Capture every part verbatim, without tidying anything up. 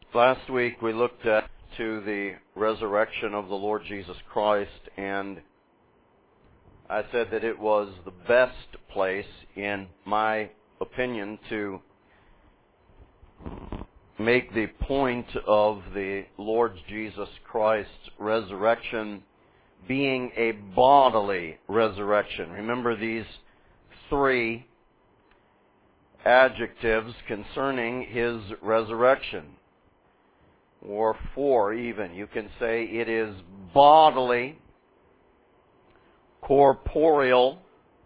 Last week we looked at to the resurrection of the Lord Jesus Christ, and I said that it was the best place, in my opinion, to make the point of the Lord Jesus Christ's resurrection being a bodily resurrection. Remember these three adjectives concerning His resurrection, or four even. You can say it is bodily, corporeal,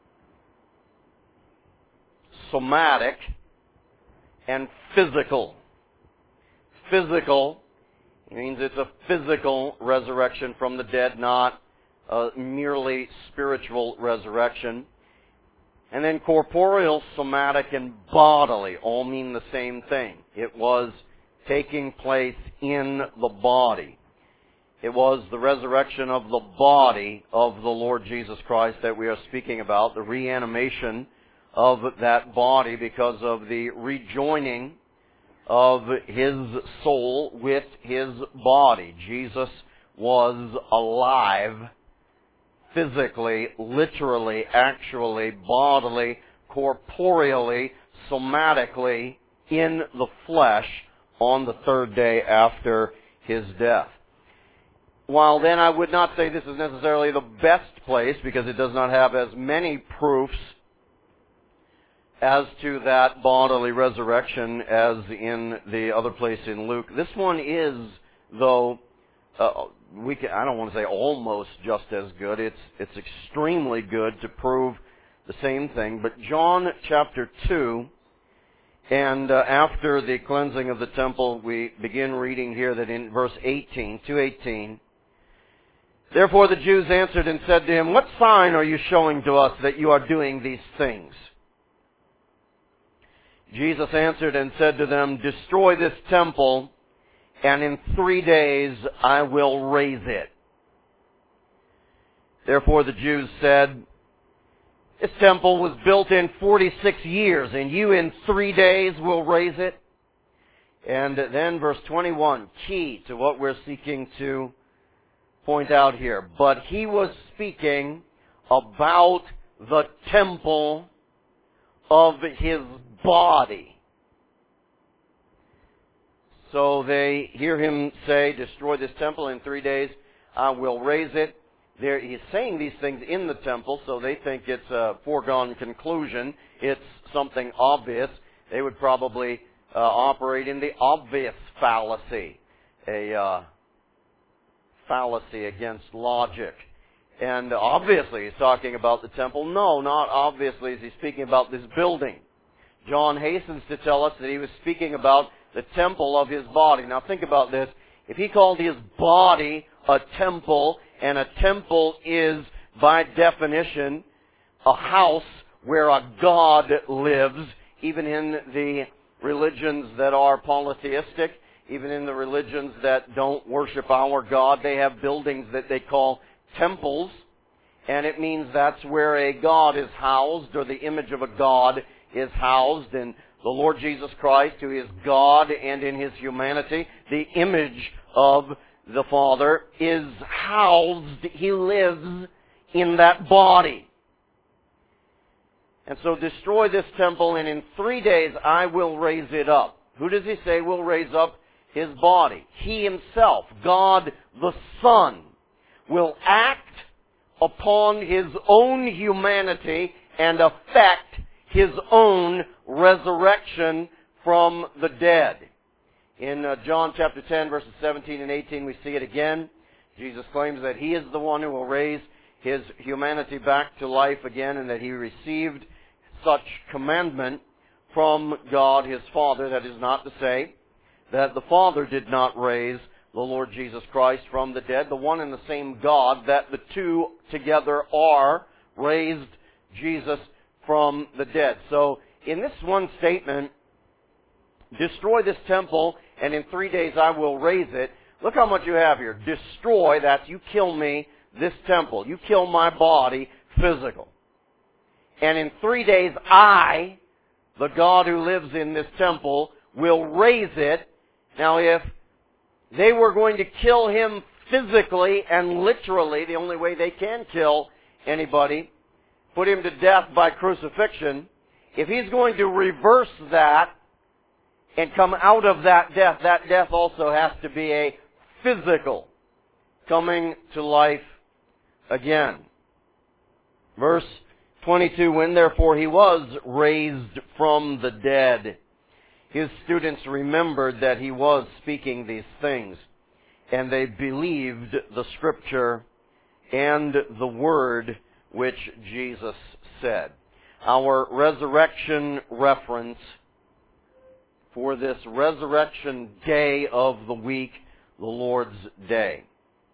somatic, and physical. Physical means it's a physical resurrection from the dead, not a merely spiritual resurrection. And then corporeal, somatic, and bodily all mean the same thing. It was taking place in the body. It was the resurrection of the body of the Lord Jesus Christ that we are speaking about, the reanimation of that body because of the rejoining of His soul with His body. Jesus was alive physically, literally, actually, bodily, corporeally, somatically, in the flesh on the third day after His death. While then I would not say this is necessarily the best place, because it does not have as many proofs as to that bodily resurrection as in the other place in Luke. This one is, though, uh, we can, I don't want to say almost just as good. It's it's extremely good to prove the same thing. But John chapter two, and uh, after the cleansing of the temple, we begin reading here that in verse eighteen, two eighteen, therefore the Jews answered and said to him, what sign are you showing to us that you are doing these things? Jesus answered and said to them, destroy this temple, and in three days I will raise it. Therefore the Jews said, this temple was built in forty-six years, and you in three days will raise it? And then verse twenty-one, key to what we're seeking to point out here. But he was speaking about the temple of His body. So they hear him say, destroy this temple, in three days I will raise it. There, he's saying these things in the temple, so they think it's a foregone conclusion. It's something obvious. They would probably uh, operate in the obvious fallacy, a uh, fallacy against logic. And obviously he's talking about the temple. No, not obviously is he speaking about this building. John hastens to tell us that he was speaking about the temple of His body. Now think about this. If he called His body a temple, and a temple is, by definition, a house where a God lives, even in the religions that are polytheistic, even in the religions that don't worship our God, they have buildings that they call temples, and it means that's where a God is housed, or the image of a God is housed. And the Lord Jesus Christ, who is God and in His humanity, the image of the Father, is housed, He lives in that body. And so destroy this temple, and in three days I will raise it up. Who does He say will raise up His body? He Himself, God the Son, will act upon His own humanity and affect His own resurrection from the dead. In uh, John chapter ten, verses seventeen and eighteen, we see it again. Jesus claims that He is the one who will raise His humanity back to life again, and that He received such commandment from God His Father. That is not to say that the Father did not raise the Lord Jesus Christ from the dead. The one and the same God, that the two together are, raised Jesus from the dead. So in this one statement, destroy this temple, and in three days I will raise it. Look how much you have here. Destroy, that's you kill me, this temple. You kill my body, physical. And in three days I, the God who lives in this temple, will raise it. Now, if they were going to kill him physically and literally, the only way they can kill anybody, put him to death by crucifixion, if he's going to reverse that and come out of that death, that death also has to be a physical coming to life again. Verse twenty-two, when therefore he was raised from the dead, his students remembered that he was speaking these things, and they believed the Scripture and the word which Jesus said. Our resurrection reference for this resurrection day of the week, the Lord's Day.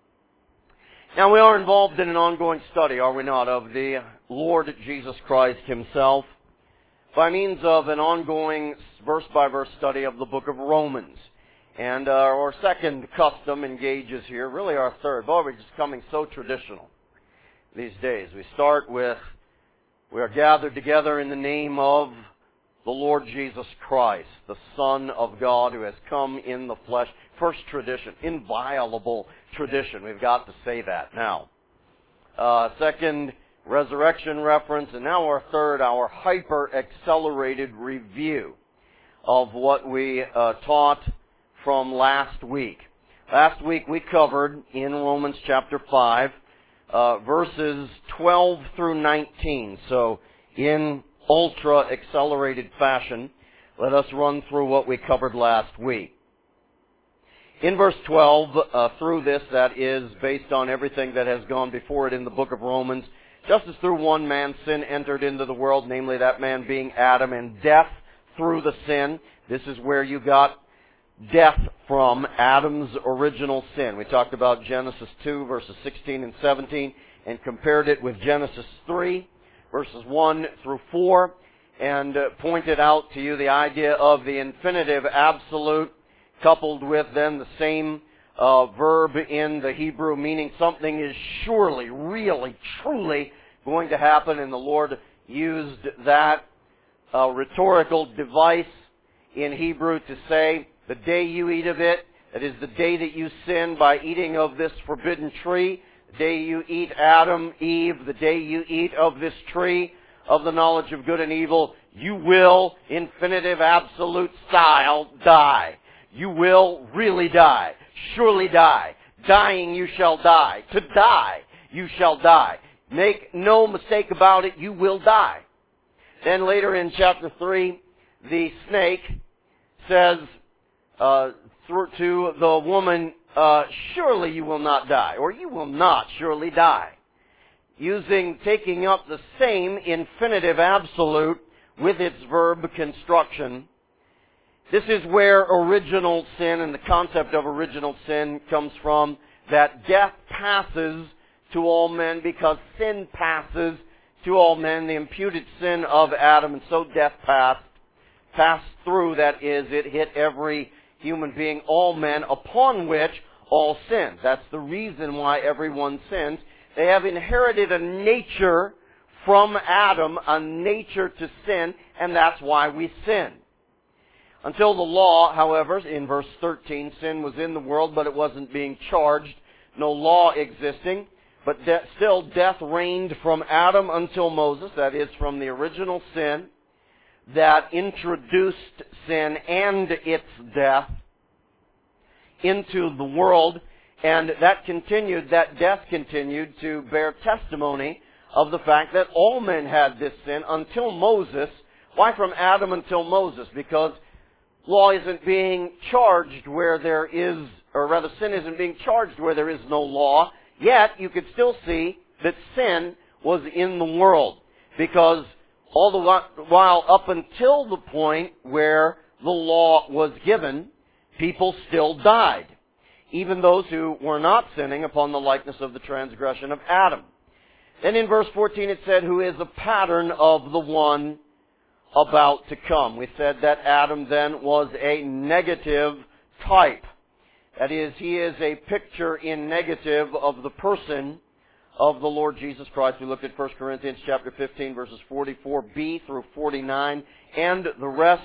Now, we are involved in an ongoing study, are we not, of the Lord Jesus Christ Himself by means of an ongoing verse-by-verse study of the book of Romans. And uh, our second custom engages here, really our third. Boy, we're just coming so traditional these days. We start with, we are gathered together in the name of the Lord Jesus Christ, the Son of God who has come in the flesh. First tradition, inviolable tradition. We've got to say that now. Uh, second, resurrection reference. And now our third, our hyper-accelerated review of what we uh, taught from last week. Last week we covered in Romans chapter five, uh, verses twelve through nineteen. So in ultra-accelerated fashion, let us run through what we covered last week. In verse twelve, uh, through this, that is based on everything that has gone before it in the book of Romans, just as through one man sin entered into the world, namely that man being Adam, and death through the sin. This is where you got death from, Adam's original sin. We talked about Genesis two, verses sixteen and seventeen, and compared it with Genesis three, verses one through four, and uh, pointed out to you the idea of the infinitive absolute, coupled with then the same uh, verb in the Hebrew, meaning something is surely, really, truly going to happen, and the Lord used that uh, rhetorical device in Hebrew to say, the day you eat of it, that is the day that you sin by eating of this forbidden tree, the day you eat Adam, Eve, the day you eat of this tree of the knowledge of good and evil, you will, infinitive absolute style, die. You will really die. Surely die. Dying you shall die. To die you shall die. Make no mistake about it, you will die. Then later in chapter three, the snake says uh, through to the woman, uh, surely you will not die, or you will not surely die. Using, taking up the same infinitive absolute with its verb construction. This is where original sin and the concept of original sin comes from, that death passes to all men because sin passes to all men, the imputed sin of Adam, and so death passed, passed through, that is, it hit every human being, all men, upon which all sin. That's the reason why everyone sins. They have inherited a nature from Adam, a nature to sin, and that's why we sin. Until the law, however, in verse thirteen, sin was in the world, but it wasn't being charged, no law existing, but de- still death reigned from Adam until Moses, that is, from the original sin that introduced sin and its death into the world, and that continued, that death continued to bear testimony of the fact that all men had this sin until Moses. Why from Adam until Moses? Because law isn't being charged where there is, or rather sin isn't being charged where there is no law, yet you could still see that sin was in the world. Because all the while up until the point where the law was given, people still died. Even those who were not sinning upon the likeness of the transgression of Adam. Then in verse fourteen it said, who is a pattern of the one about to come. We said that Adam then was a negative type. That is, he is a picture in negative of the person of the Lord Jesus Christ. We looked at First Corinthians chapter fifteen, verses forty-four b through forty-nine, and the rest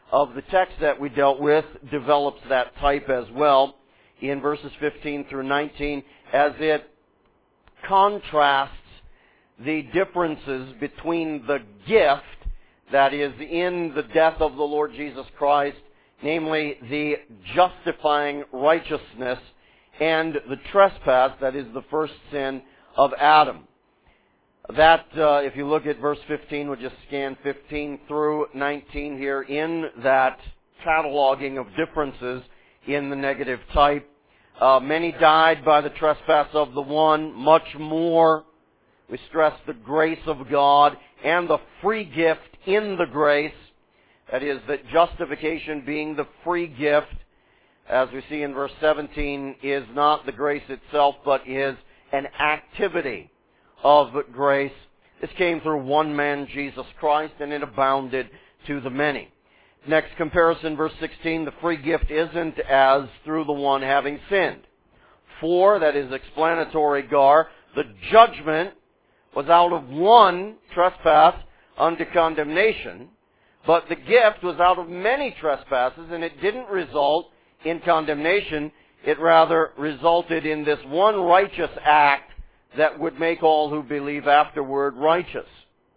of the text that we dealt with develops that type as well in verses fifteen through nineteen as it contrasts the differences between the gift that is in the death of the Lord Jesus Christ, namely the justifying righteousness, and the trespass, that is the first sin of Adam. That, uh, if you look at verse fifteen, we'll just scan fifteen through nineteen here in that cataloging of differences in the negative type. Uh, many died by the trespass of the one, much more. We stress the grace of God and the free gift in the grace. That is, that justification being the free gift, as we see in verse seventeen, is not the grace itself, but is an activity of grace. This came through one man, Jesus Christ, and it abounded to the many. Next comparison, verse sixteen, the free gift isn't as through the one having sinned. For, that is explanatory gar, the judgment was out of one trespass unto condemnation, but the gift was out of many trespasses, and it didn't result in condemnation. It rather resulted in this one righteous act that would make all who believe afterward righteous.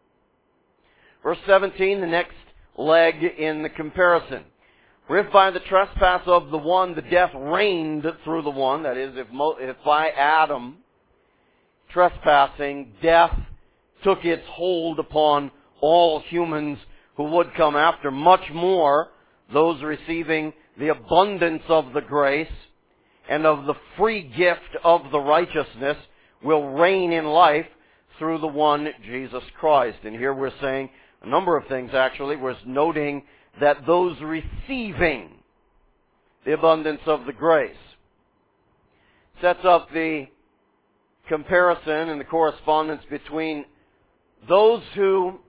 Verse seventeen, the next leg in the comparison. For if by the trespass of the one the death reigned through the one, that is, if, mo- if by Adam trespassing, death took its hold upon all humans who would come after, much more those receiving the abundance of the grace and of the free gift of the righteousness will reign in life through the one Jesus Christ. And here we're saying a number of things, actually. We're noting that those receiving the abundance of the grace sets up the comparison and the correspondence between those who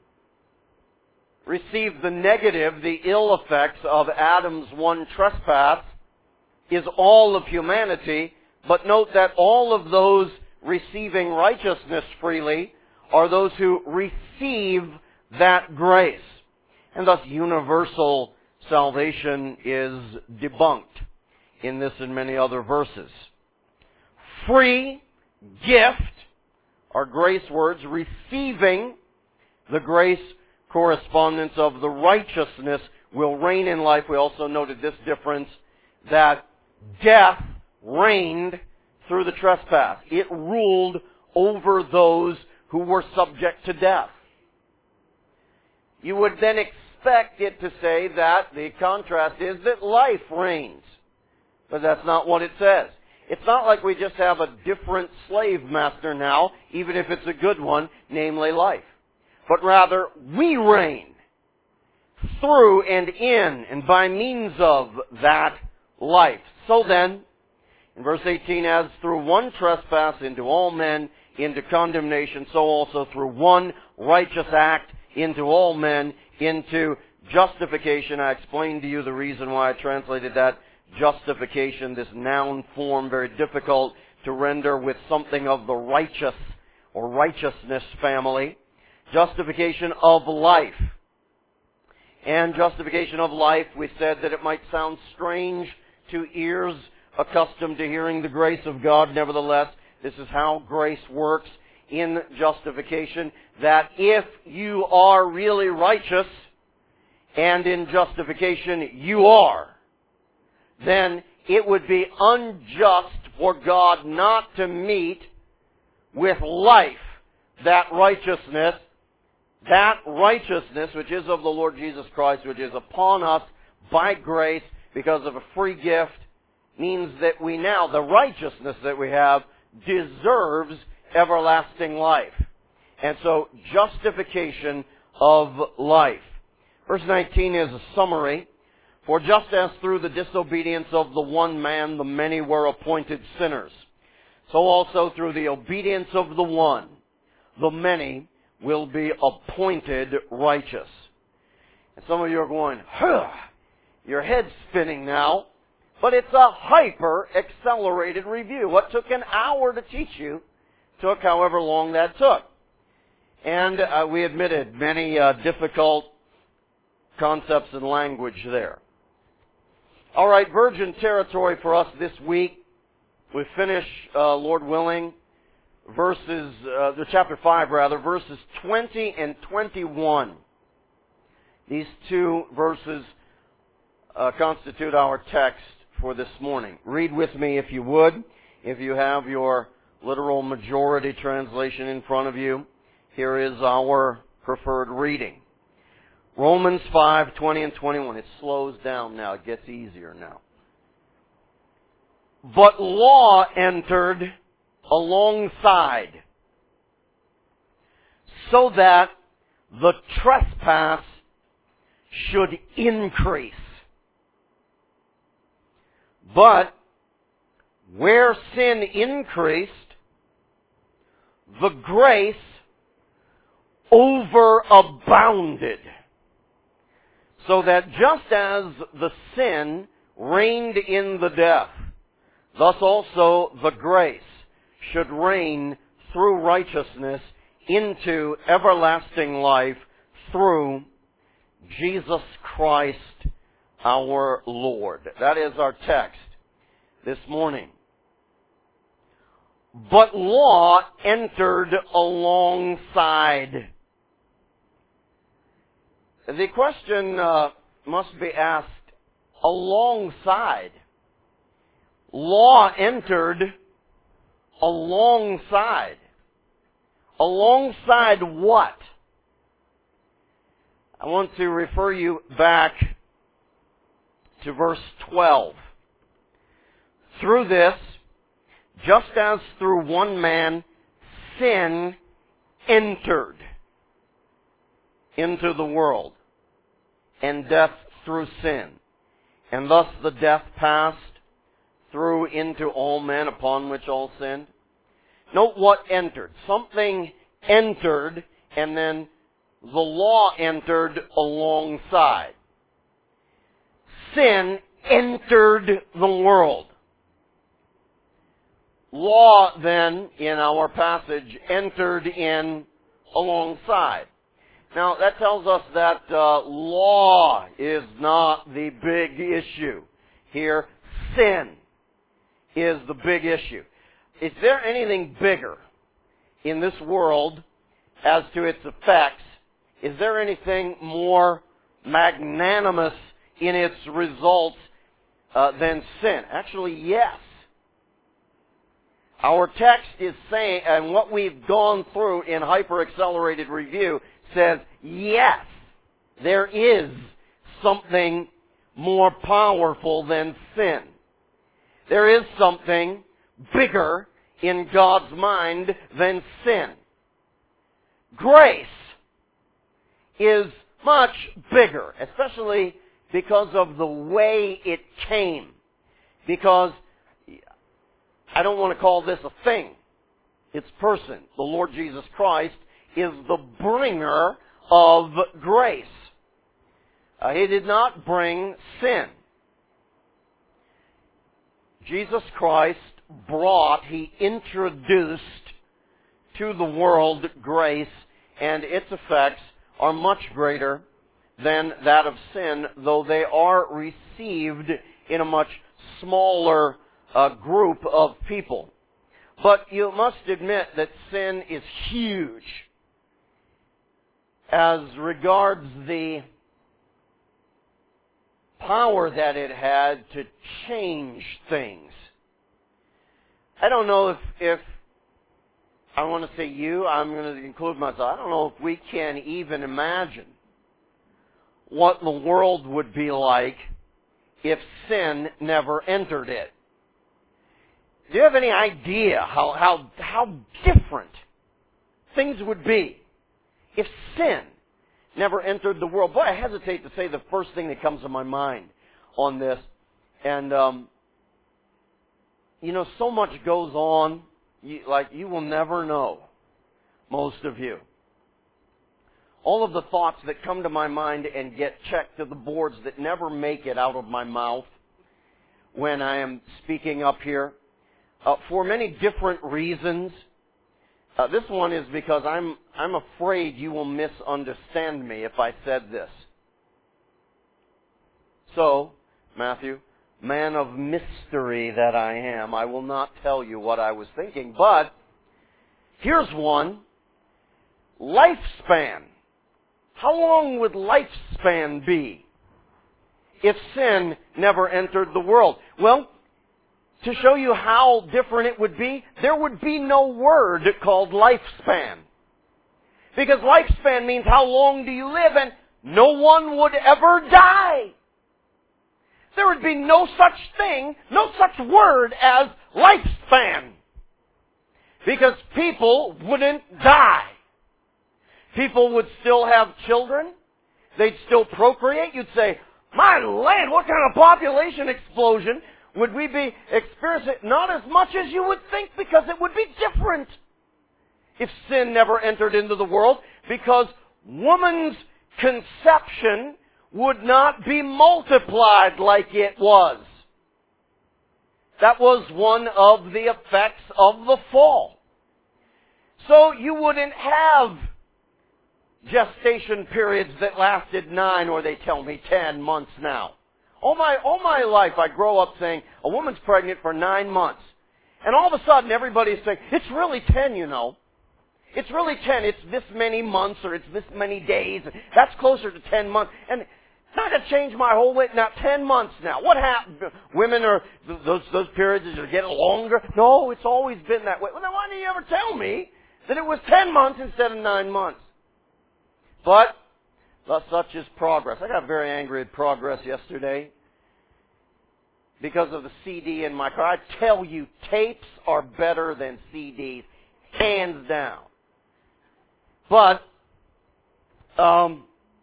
receive the negative, the ill effects of Adam's one trespass, is all of humanity. But note that all of those receiving righteousness freely are those who receive that grace. And thus universal salvation is debunked in this and many other verses. Free gift are grace words, receiving the grace correspondence of the righteousness will reign in life. We also noted this difference, that death reigned through the trespass. It ruled over those who were subject to death. You would then expect it to say that the contrast is that life reigns. But that's not what it says. It's not like we just have a different slave master now, even if it's a good one, namely life. But rather, we reign through and in and by means of that life. So then, in verse eighteen, as through one trespass into all men into condemnation, so also through one righteous act into all men into justification. I explained to you the reason why I translated that justification, this noun form, very difficult to render with something of the righteous or righteousness family. Justification of life. And justification of life, we said that it might sound strange to ears accustomed to hearing the grace of God. Nevertheless, this is how grace works in justification, that if you are really righteous, and in justification you are, then it would be unjust for God not to meet with life that righteousness, that righteousness which is of the Lord Jesus Christ, which is upon us by grace because of a free gift, means that we now, the righteousness that we have, deserves everlasting life. And so, justification of life. Verse nineteen is a summary. For just as through the disobedience of the one man the many were appointed sinners, so also through the obedience of the one, the many will be appointed righteous. And some of you are going, huh, your head's spinning now. But it's a hyper-accelerated review. What took an hour to teach you took however long that took. And uh, we admitted many uh, difficult concepts and language there. All right, virgin territory for us this week. We finish, uh, Lord willing, verses, uh, the chapter five rather, verses twenty and twenty-one. These two verses uh, constitute our text for this morning. Read with me if you would. If you have your literal majority translation in front of you, here is our preferred reading. Romans five, twenty and twenty-one. It slows down now. It gets easier now. But law entered alongside, so that the trespass should increase. But where sin increased, the grace overabounded. So that just as the sin reigned in the death, thus also the grace should reign through righteousness into everlasting life through Jesus Christ our Lord. That is our text this morning. But law entered alongside. The question uh, must be asked, alongside. Law entered alongside. Alongside what? I want to refer you back to verse twelve. Through this, just as through one man sin entered into the world, and death through sin, and thus the death passed through into all men, upon which all sinned. Note what entered. Something entered, and then the law entered alongside. Sin entered the world. Law, then, in our passage, entered in alongside. Now, that tells us that uh, law is not the big issue here. Sin is the big issue. Is there anything bigger in this world as to its effects? Is there anything more magnanimous in its results uh, than sin? Actually, yes. Our text is saying, and what we've gone through in hyper-accelerated review says, yes, there is something more powerful than sin. There is something bigger in God's mind than sin. Grace is much bigger, especially because of the way it came. Because I don't want to call this a thing. It's person. The Lord Jesus Christ is the bringer of grace. Uh, he did not bring sin. Jesus Christ brought, He introduced to the world grace, and its effects are much greater than that of sin, though they are received in a much smaller uh, group of people. But you must admit that sin is huge as regards the power that it had to change things. I don't know if, if I want to say you, I'm going to include myself. I don't know if we can even imagine what the world would be like if sin never entered it. Do you have any idea how, how, how different things would be if sin never entered the world? Boy, I hesitate to say the first thing that comes to my mind on this. And, um, you know, so much goes on, you, like you will never know, most of you. All of the thoughts that come to my mind and get checked to the boards that never make it out of my mouth when I am speaking up here, uh, for many different reasons. Uh, this one is because I'm I'm afraid you will misunderstand me if I said this. So, Matthew, man of mystery that I am, I will not tell you what I was thinking, but here's one. Lifespan. How long would lifespan be if sin never entered the world? Well, to show you how different it would be, there would be no word called lifespan. Because lifespan means how long do you live, and no one would ever die. There would be no such thing, no such word as lifespan. Because people wouldn't die. People would still have children. They'd still procreate. You'd say, my land, what kind of population explosion would we be experiencing? Not as much as you would think, because it would be different if sin never entered into the world, because woman's conception would not be multiplied like it was. That was one of the effects of the fall. So you wouldn't have gestation periods that lasted nine, or they tell me ten months now. All my, all my life I grow up saying, a woman's pregnant for nine months. And all of a sudden everybody's saying, it's really ten, you know. It's really ten. It's this many months, or it's this many days. That's closer to ten months. And it's not going to change my whole way. Now, ten months now. What happened? Women are, those, those periods are getting longer. No, it's always been that way. Well, then why didn't you ever tell me that it was ten months instead of nine months? But, thus such is progress. I got very angry at progress yesterday because of the C D in my car. I tell you, tapes are better than C Ds, hands down. But, um,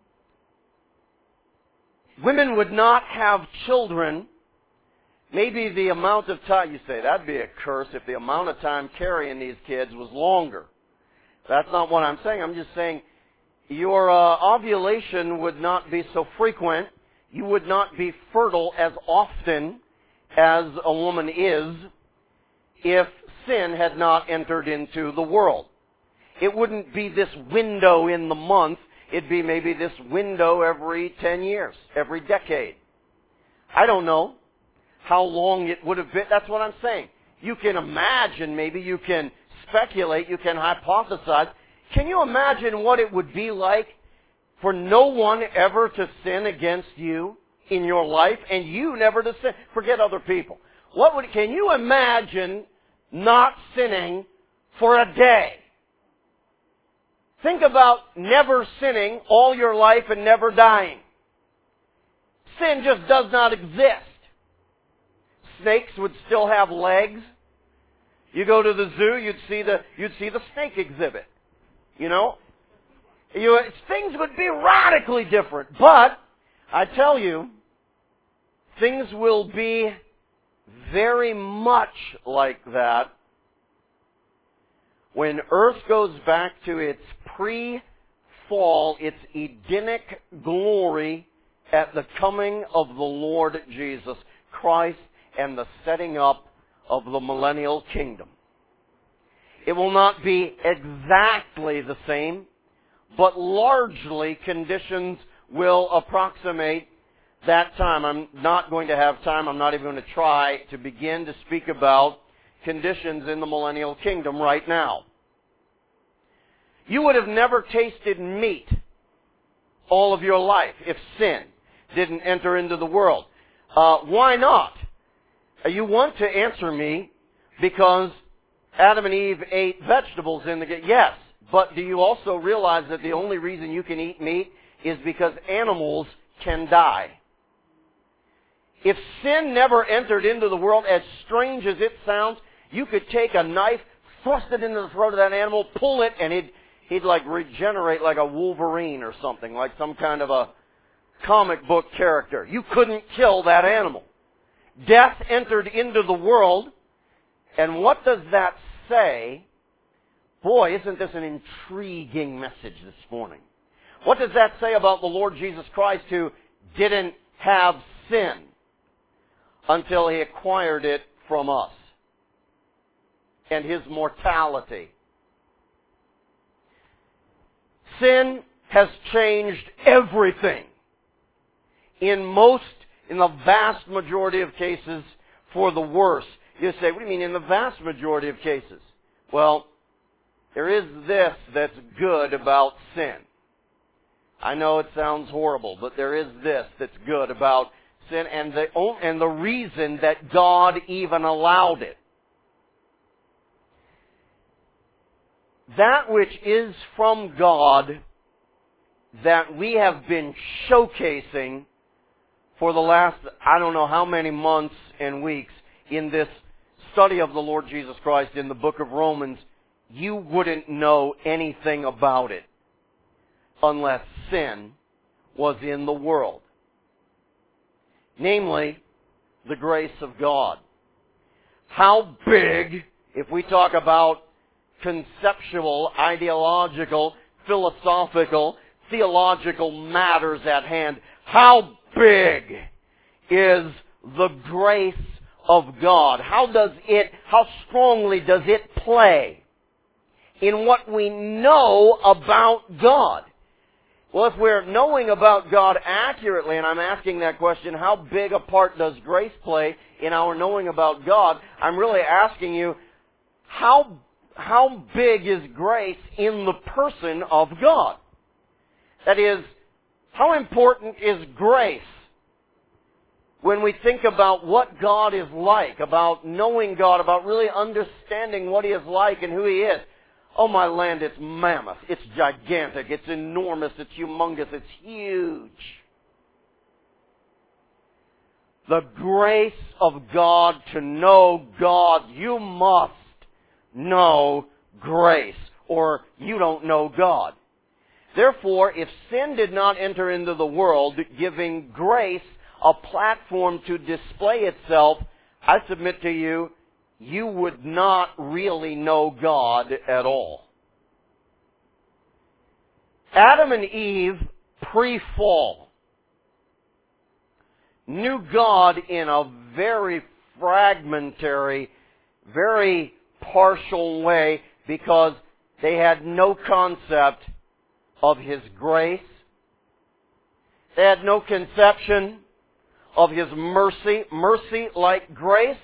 women would not have children. Maybe the amount of time, you say, that'd be a curse if the amount of time carrying these kids was longer. That's not what I'm saying. I'm just saying, your uh, ovulation would not be so frequent. You would not be fertile as often as a woman is if sin had not entered into the world. It wouldn't be this window in the month. It'd be maybe this window every ten years, every decade. I don't know how long it would have been. That's what I'm saying. You can imagine, maybe you can speculate, you can hypothesize. Can you imagine what it would be like for no one ever to sin against you in your life, and you never to sin? Forget other people. What would, can you imagine not sinning for a day? Think about never sinning all your life and never dying. Sin just does not exist. Snakes would still have legs. You go to the zoo, you'd see the, you'd see the snake exhibit. You know, you, things would be radically different. But, I tell you, things will be very much like that when earth goes back to its pre-fall, its Edenic glory at the coming of the Lord Jesus Christ and the setting up of the millennial kingdom. It will not be exactly the same, but largely conditions will approximate that time. I'm not going to have time, I'm not even going to try to begin to speak about conditions in the millennial kingdom right now. You would have never tasted meat all of your life if sin didn't enter into the world. Uh, why not? You want to answer me because Adam and Eve ate vegetables in the... Yes, but do you also realize that the only reason you can eat meat is because animals can die? If sin never entered into the world, as strange as it sounds, you could take a knife, thrust it into the throat of that animal, pull it, and he'd, he'd like regenerate like a Wolverine or something, like some kind of a comic book character. You couldn't kill that animal. Death entered into the world, and what does that say? Boy, isn't this an intriguing message this morning? What does that say about the Lord Jesus Christ, who didn't have sin until He acquired it from us and His mortality? Sin has changed everything in most in the vast majority of cases, for the worse. You say, what do you mean in the vast majority of cases? Well, there is this that's good about sin. I know it sounds horrible, but there is this that's good about sin, and the, and the reason that God even allowed it. That which is from God that we have been showcasing for the last, I don't know how many months and weeks in this study of the Lord Jesus Christ in the book of Romans, you wouldn't know anything about it unless sin was in the world. Namely, the grace of God. How big, if we talk about conceptual, ideological, philosophical, theological matters at hand, how big is the grace of God? How does it, how strongly does it play in what we know about God? Well, if we're knowing about God accurately, and I'm asking that question, how big a part does grace play in our knowing about God? I'm really asking you, how, how big is grace in the person of God? That is, how important is grace when we think about what God is like, about knowing God, about really understanding what He is like and who He is? Oh, my land, it's mammoth. It's gigantic. It's enormous. It's humongous. It's huge. The grace of God, to know God, you must know grace, or you don't know God. Therefore, if sin did not enter into the world, giving grace a platform to display itself, I submit to you, you would not really know God at all. Adam and Eve, pre-fall, knew God in a very fragmentary, very partial way because they had no concept of His grace. They had no conception of His mercy. Mercy, like grace,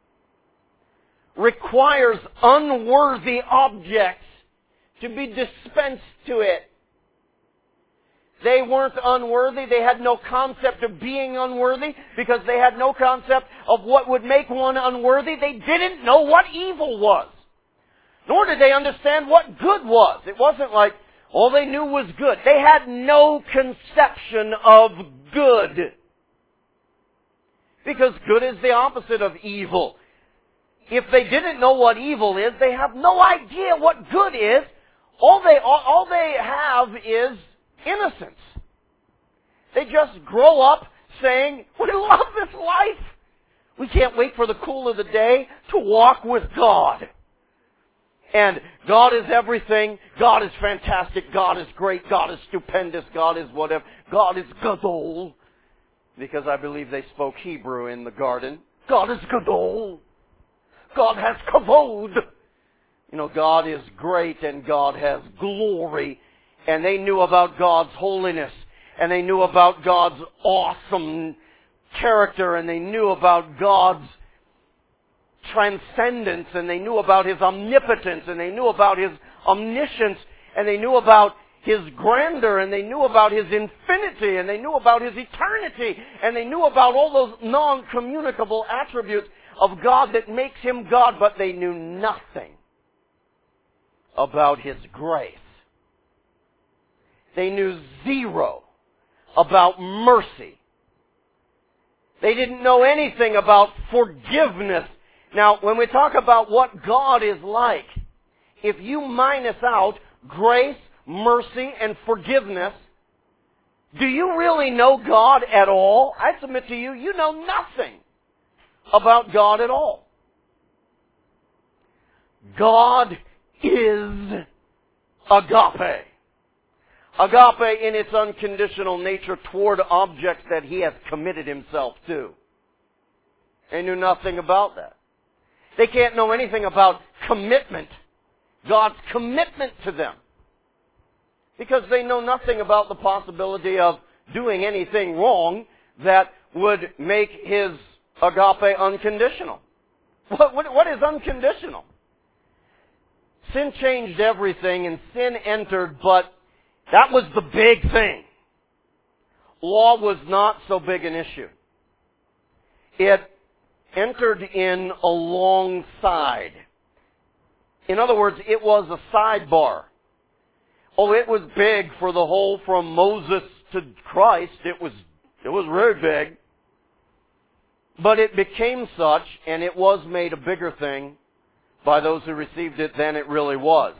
requires unworthy objects to be dispensed to it. They weren't unworthy. They had no concept of being unworthy because they had no concept of what would make one unworthy. They didn't know what evil was. Nor did they understand what good was. It wasn't like all they knew was good. They had no conception of good. Because good is the opposite of evil. If they didn't know what evil is, they have no idea what good is. All they, all, all they have is innocence. They just grow up saying, we love this life. We can't wait for the cool of the day to walk with God. And God is everything. God is fantastic. God is great. God is stupendous. God is whatever. God is Gadol. Because I believe they spoke Hebrew in the garden. God is Gadol. God has kavod. You know, God is great and God has glory. And they knew about God's holiness. And they knew about God's awesome character. And they knew about God's transcendence. And they knew about His omnipotence. And they knew about His omniscience. And they knew about His grandeur. And they knew about His infinity. And they knew about His eternity. And they knew about all those non-communicable attributes of God that makes Him God. But they knew nothing about His grace. They knew zero about mercy. They didn't know anything about forgiveness. Now, when we talk about what God is like, if you minus out grace, mercy, and forgiveness, do you really know God at all? I submit to you, you know nothing about God at all. God is agape. Agape in its unconditional nature toward objects that He has committed Himself to. They knew nothing about that. They can't know anything about commitment. God's commitment to them. Because they know nothing about the possibility of doing anything wrong that would make his agape unconditional. What, what, what is unconditional? Sin changed everything and sin entered, but that was the big thing. Law was not so big an issue. It entered in alongside. In other words, it was a sidebar. Oh, it was big for the whole from Moses to Christ. It was, it was very big. But it became such, and it was made a bigger thing by those who received it than it really was.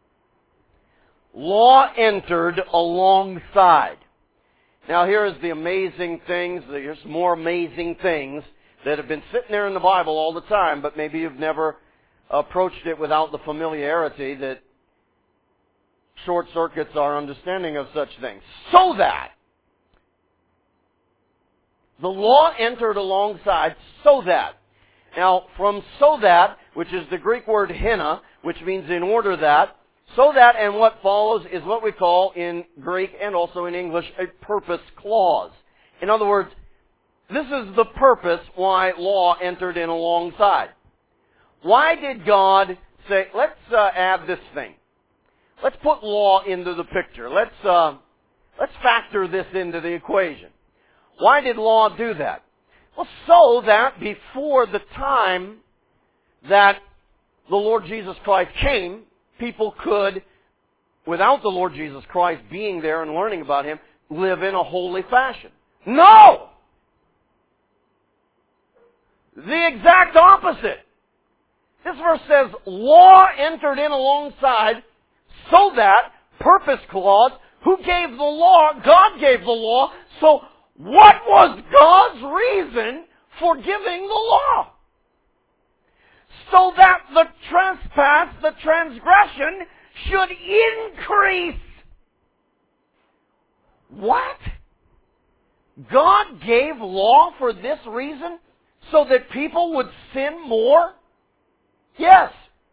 Law entered alongside. Now here is the amazing things, there's more amazing things that have been sitting there in the Bible all the time, but maybe you've never approached it without the familiarity that short circuits our understanding of such things. So that the law entered alongside, so that. Now, from so that, which is the Greek word hina, which means in order that, so that and what follows is what we call in Greek and also in English a purpose clause. In other words, this is the purpose why law entered in alongside. Why did God say, let's uh, add this thing. Let's put law into the picture. Let's, uh, let's factor this into the equation. Why did law do that? Well, so that before the time that the Lord Jesus Christ came, people could, without the Lord Jesus Christ being there and learning about Him, live in a holy fashion. No! The exact opposite. This verse says, law entered in alongside, so that, purpose clause, who gave the law? God gave the law. So, what was God's reason for giving the law? So that the trespass, the transgression, should increase. What? God gave law for this reason? So that people would sin more? Yes.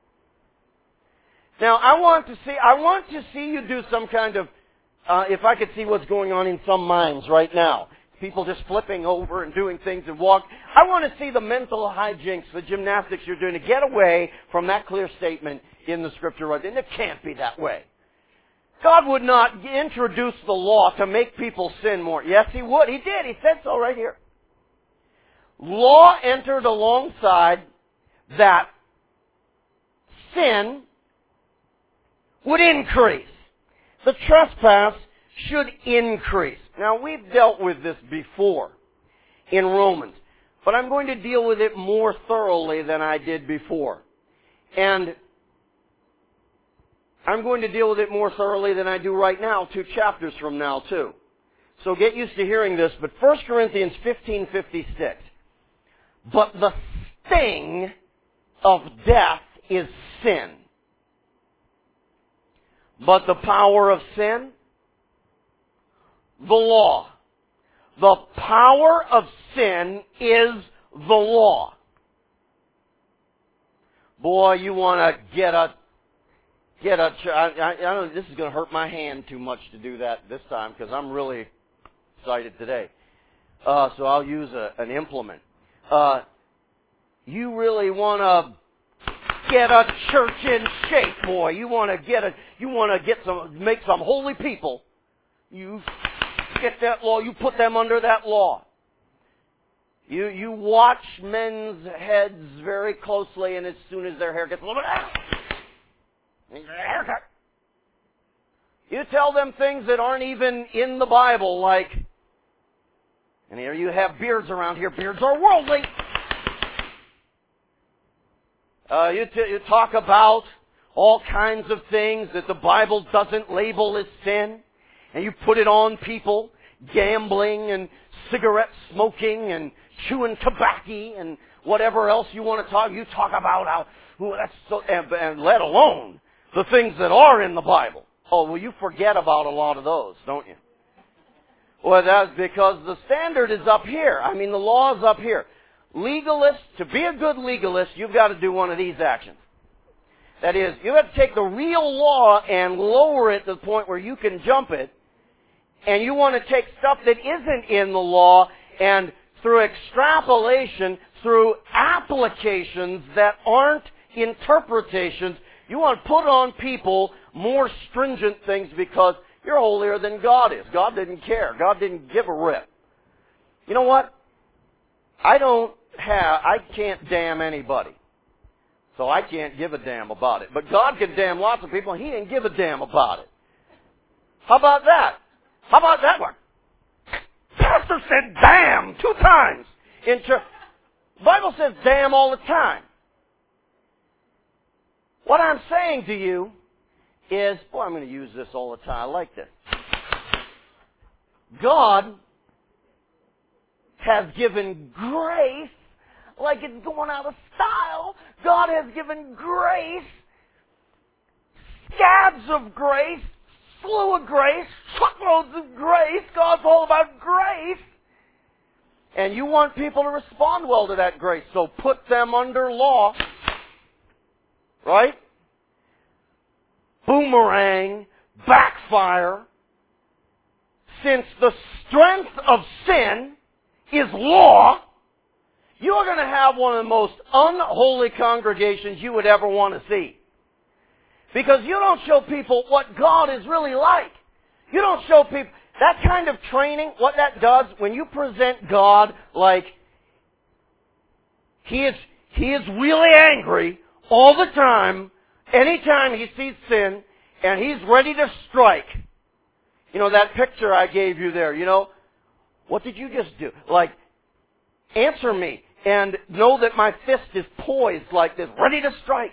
Now, I want to see, I want to see you do some kind of, uh, if I could see what's going on in some minds right now. People just flipping over and doing things and walk. I want to see the mental hijinks, the gymnastics you're doing to get away from that clear statement in the Scripture right there. And it can't be that way. God would not introduce the law to make people sin more. Yes, He would. He did. He said so right here. Law entered alongside that sin would increase. The trespass should increase. Now, we've dealt with this before in Romans, but I'm going to deal with it more thoroughly than I did before. And I'm going to deal with it more thoroughly than I do right now, two chapters from now, too. So get used to hearing this, but First Corinthians fifteen fifty-six. But the sting of death is sin. But the power of sin? The law. The power of sin is the law. Boy, you want to get a, get a, I, I, I don't know, this is going to hurt my hand too much to do that this time because I'm really excited today. Uh, so I'll use a, an implement. Uh, you really want to get a church in shape, boy. You want to get a, you want to get some, make some holy people. You get that law, you put them under that law. You, you watch men's heads very closely, and as soon as their hair gets a little bit out, haircut. You tell them things that aren't even in the Bible, like, and here you have beards around here. Beards are worldly. Uh, you, t- you talk about all kinds of things that the Bible doesn't label as sin, and you put it on people, gambling and cigarette smoking and chewing tobacco and whatever else you want to talk. You talk about how, well, that's so, and, and let alone the things that are in the Bible. Oh, well, you forget about a lot of those, don't you? Well, that's because the standard is up here. I mean, the law is up here. Legalists, to be a good legalist, you've got to do one of these actions. That is, you have to take the real law and lower it to the point where you can jump it. And you want to take stuff that isn't in the law and through extrapolation, through applications that aren't interpretations. You want to put on people more stringent things because you're holier than God is. God didn't care. God didn't give a rip. You know what? I don't have, I can't damn anybody. So I can't give a damn about it. But God can damn lots of people, and He didn't give a damn about it. How about that? How about that one? Pastor said damn two times in church. The Bible says damn all the time. What I'm saying to you is, boy, I'm going to use this all the time. I like this. God has given grace like it's going out of style. God has given grace, scabs of grace, slew of grace, truckloads of grace. God's all about grace. And you want people to respond well to that grace, so put them under law. Right? Boomerang, backfire. Since the strength of sin is law, you're going to have one of the most unholy congregations you would ever want to see. Because you don't show people what God is really like. You don't show people that kind of training. What that does, when you present God like He is, He is really angry all the time, anytime He sees sin, and He's ready to strike. You know, that picture I gave you there, you know, what did you just do? Like, answer me and know that my fist is poised like this, ready to strike.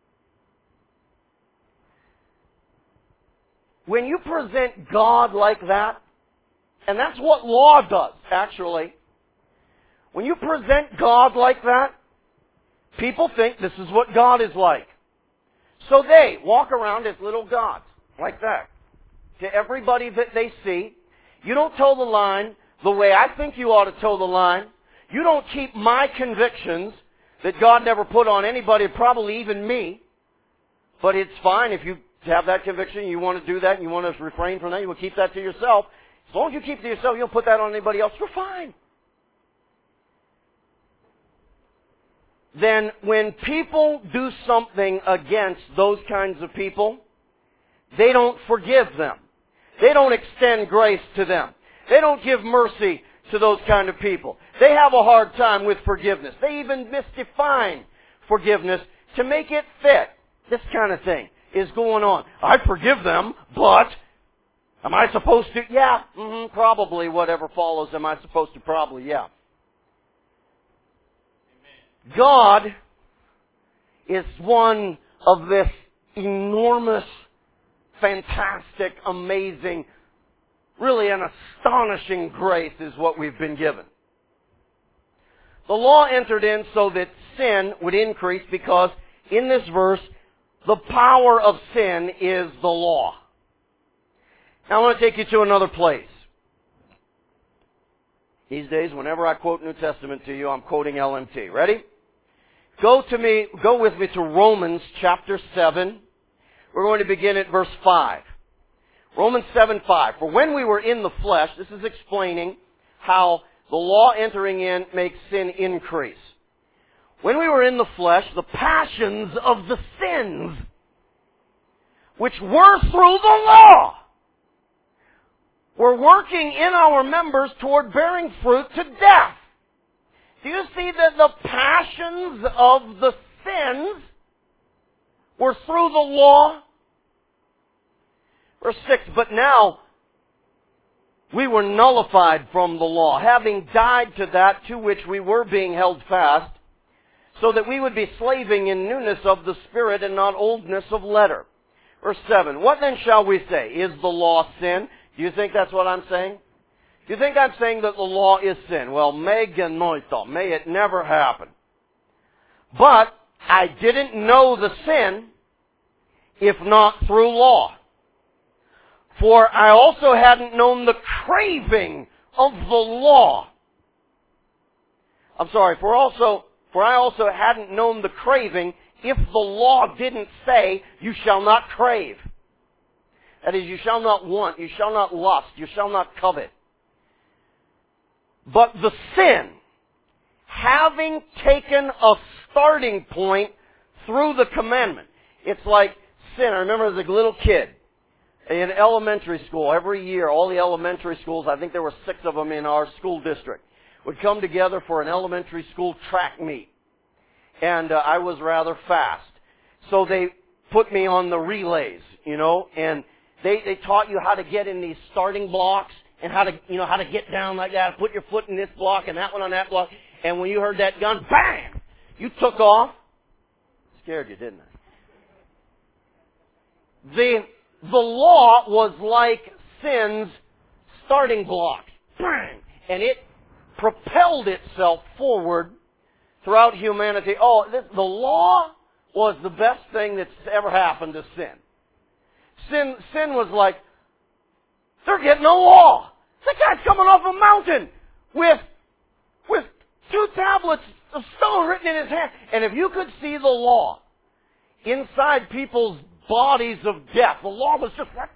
When you present God like that, and that's what law does, actually. When you present God like that, people think this is what God is like. So they walk around as little gods, like that. To everybody that they see, you don't toe the line the way I think you ought to toe the line. You don't keep my convictions that God never put on anybody, probably even me. But it's fine if you have that conviction, you want to do that, and you want to refrain from that, you will keep that to yourself. As long as you keep it to yourself, you don't put that on anybody else, you're fine. Then when people do something against those kinds of people, they don't forgive them. They don't extend grace to them. They don't give mercy to those kind of people. They have a hard time with forgiveness. They even misdefine forgiveness to make it fit. This kind of thing is going on. I forgive them, but am I supposed to? Yeah, mm-hmm, probably whatever follows. Am I supposed to? Probably, yeah. God is one of this enormous, fantastic, amazing, really an astonishing grace is what we've been given. The law entered in so that sin would increase because in this verse, the power of sin is the law. Now I want to take you to another place. These days, whenever I quote New Testament to you, I'm quoting L M T. Ready? Go to me, go with me to Romans chapter seven. We're going to begin at verse five. Romans seven five. For when we were in the flesh, this is explaining how the law entering in makes sin increase. When we were in the flesh, the passions of the sins, which were through the law, were working in our members toward bearing fruit to death. Do you see that the passions of the sins were through the law? Verse six, but now we were nullified from the law, having died to that to which we were being held fast, so that we would be slaving in newness of the Spirit and not oldness of letter. Verse seven, what then shall we say? Is the law sin? Do you think that's what I'm saying? Do you think I'm saying that the law is sin? Well, me genoito, may it never happen. But I didn't know the sin if not through law. For I also hadn't known the craving of the law. I'm sorry, for also, for I also hadn't known the craving if the law didn't say, you shall not crave. That is, you shall not want, you shall not lust, you shall not covet. But the sin having taken a starting point through the commandment. It's like sin. I remember as a little kid in elementary school, every year, all the elementary schools, I think there were six of them in our school district, would come together for an elementary school track meet. And uh, I was rather fast. So they put me on the relays, you know, and they, they taught you how to get in these starting blocks and how to, you know, how to get down like that, put your foot in this block and that one on that block. And when you heard that gun, bang, you took off. Scared you, didn't I? The, the law was like sin's starting block. Bang! And it propelled itself forward throughout humanity. Oh, this, the law was the best thing that's ever happened to sin. Sin, sin was like, they're getting a law. The guy's coming off a mountain with, with two tablets of stone written in his hand. And if you could see the law inside people's bodies of death, the law was just like,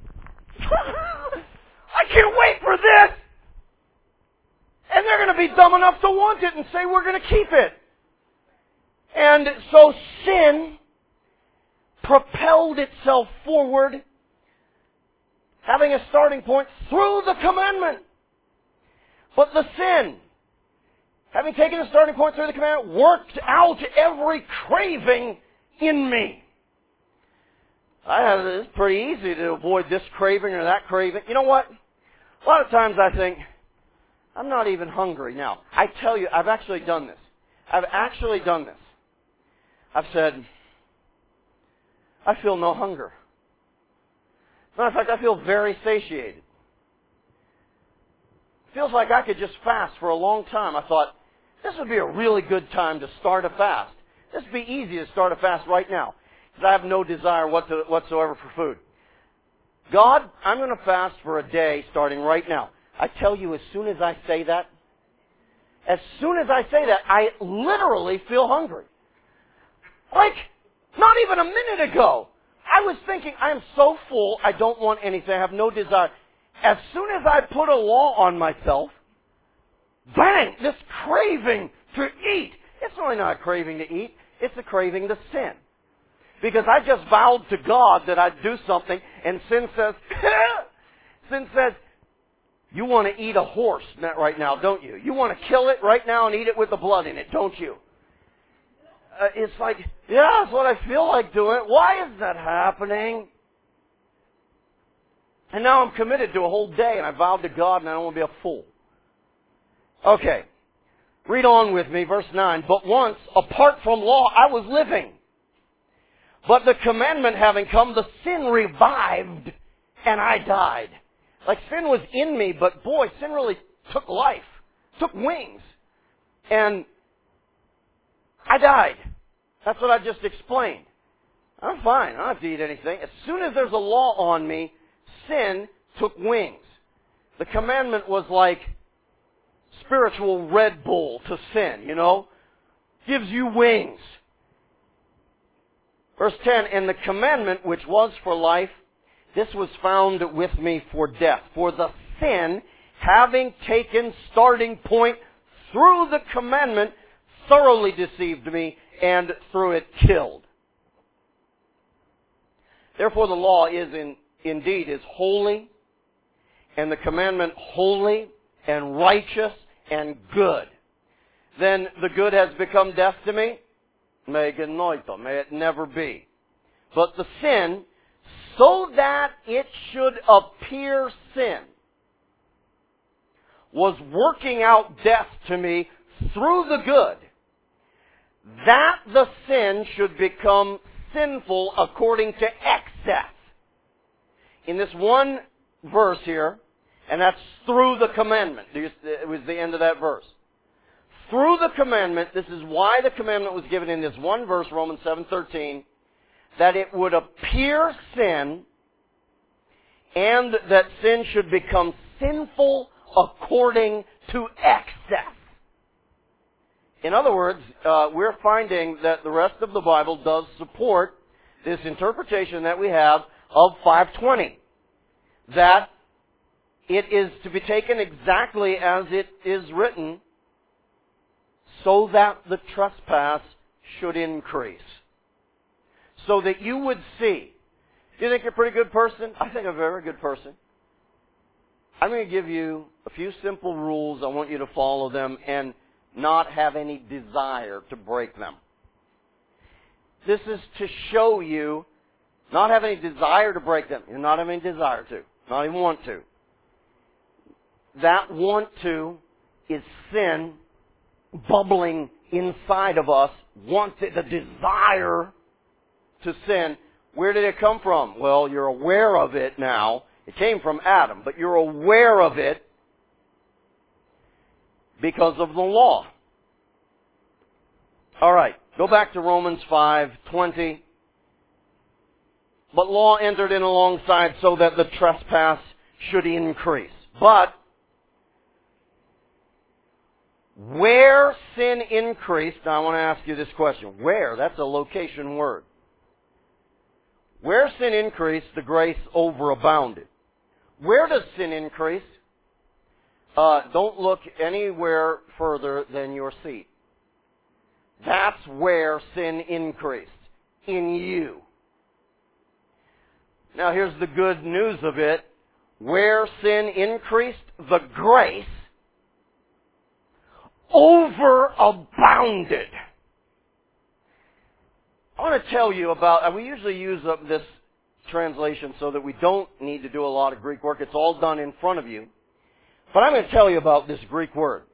I can't wait for this. And they're going to be dumb enough to want it and say, we're going to keep it. And so sin propelled itself forward, having a starting point through the commandment. But the sin, having taken a starting point through the commandment, worked out every craving in me. I have, it's pretty easy to avoid this craving or that craving. You know what? A lot of times I think, I'm not even hungry now. I tell you, I've actually done this. I've actually done this. I've said, I feel no hunger. Matter of fact, I feel very satiated. Feels like I could just fast for a long time. I thought, this would be a really good time to start a fast. This would be easy to start a fast right now, because I have no desire whatsoever for food. God, I'm going to fast for a day starting right now. I tell you, as soon as I say that, as soon as I say that, I literally feel hungry. Like, not even a minute ago, I was thinking, I am so full, I don't want anything, I have no desire. As soon as I put a law on myself, bang, this craving to eat. It's really not a craving to eat, it's a craving to sin. Because I just vowed to God that I'd do something, and sin says, sin says, you want to eat a horse right now, don't you? You want to kill it right now and eat it with the blood in it, don't you? Uh, it's like, yeah, that's what I feel like doing. Why is that happening? And now I'm committed to a whole day, and I vowed to God, and I don't want to be a fool. Okay. Read on with me, verse nine. But once, apart from law, I was living. But the commandment having come, the sin revived, and I died. Like sin was in me, but boy, sin really took life, took wings. And I died. That's what I just explained. I'm fine. I don't have to eat anything. As soon as there's a law on me, sin took wings. The commandment was like spiritual Red Bull to sin, you know? Gives you wings. Verse ten, and the commandment which was for life, this was found with me for death. For the sin, having taken starting point through the commandment, thoroughly deceived me, and through it killed. Therefore the law is in, indeed is holy, and the commandment holy and righteous and good. Then the good has become death to me? May genoito, may it never be. But the sin, so that it should appear sin, was working out death to me through the good, that the sin should become sinful according to excess. In this one verse here, and that's through the commandment. It was the end of that verse. Through the commandment, this is why the commandment was given in this one verse, Romans seven thirteen, that it would appear sin, and that sin should become sinful according to excess. In other words, uh, we're finding that the rest of the Bible does support this interpretation that we have of five twenty. That it is to be taken exactly as it is written, so that the trespass should increase. So that you would see. You think you're a pretty good person? I think I'm a very good person. I'm going to give you a few simple rules. I want you to follow them and not have any desire to break them. This is to show you not have any desire to break them. You're not having any desire to. Not even want to. That want to is sin bubbling inside of us. Want to, the desire to sin. Where did it come from? Well, you're aware of it now. It came from Adam, but you're aware of it because of the law. All right, go back to Romans five twenty. But law entered in alongside so that the trespass should increase. But where sin increased, now I want to ask you this question. Where? That's a location word. Where sin increased, the grace overabounded. Where does sin increase? Uh, don't look anywhere further than your seat. That's where sin increased. In you. Now here's the good news of it. Where sin increased, the grace overabounded. I want to tell you about, we usually use up this translation so that we don't need to do a lot of Greek work. It's all done in front of you. But I'm going to tell you about this Greek word.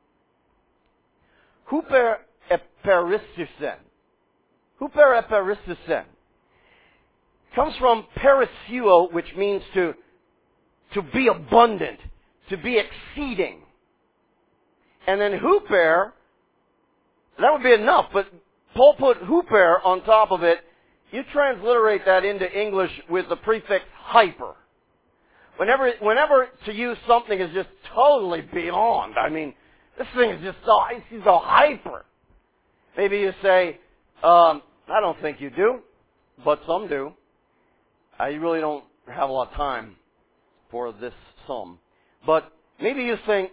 Huper eperistisen. Huper eperistisen. Comes from perisseuo, which means to, to be abundant, to be exceeding. And then huper, that would be enough, but Paul put huper on top of it. You transliterate that into English with the prefix hyper. Whenever, whenever to use something is just totally beyond. I mean, this thing is just so, it's so hyper. Maybe you say, um, I don't think you do, but some do. I really don't have a lot of time for this some. But maybe you think,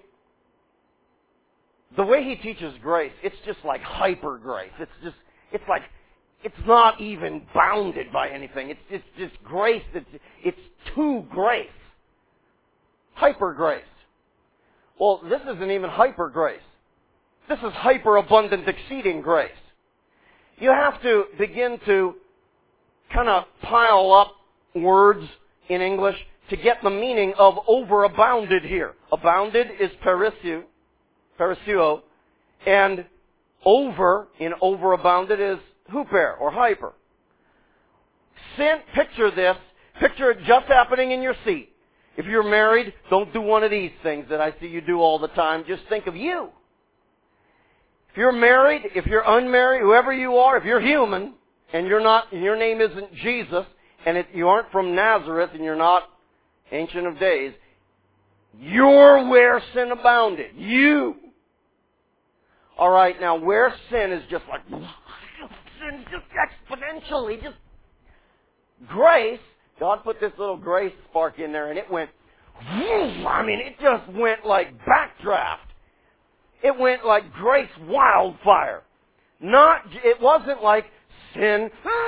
the way he teaches grace, it's just like hyper grace. It's just, it's like, it's not even bounded by anything. It's just, just grace. It's, it's to grace. Hyper grace. Well, this isn't even hyper grace. This is hyper abundant exceeding grace. You have to begin to kind of pile up words in English to get the meaning of overabounded here. Abounded is perisseuo. Perisseuo, and over in overabounded is huper or hyper. Sin, picture this, picture it just happening in your seat. If you're married, don't do one of these things that I see you do all the time. Just think of you. If you're married, if you're unmarried, whoever you are, if you're human, and you're not, and your name isn't Jesus, and it, you aren't from Nazareth, and you're not Ancient of Days, you're where sin abounded. You. All right, now where sin is just like, sin just exponentially, just grace, God put this little grace spark in there and it went, I mean, it just went like backdraft. It went like grace wildfire. Not, it wasn't like sin,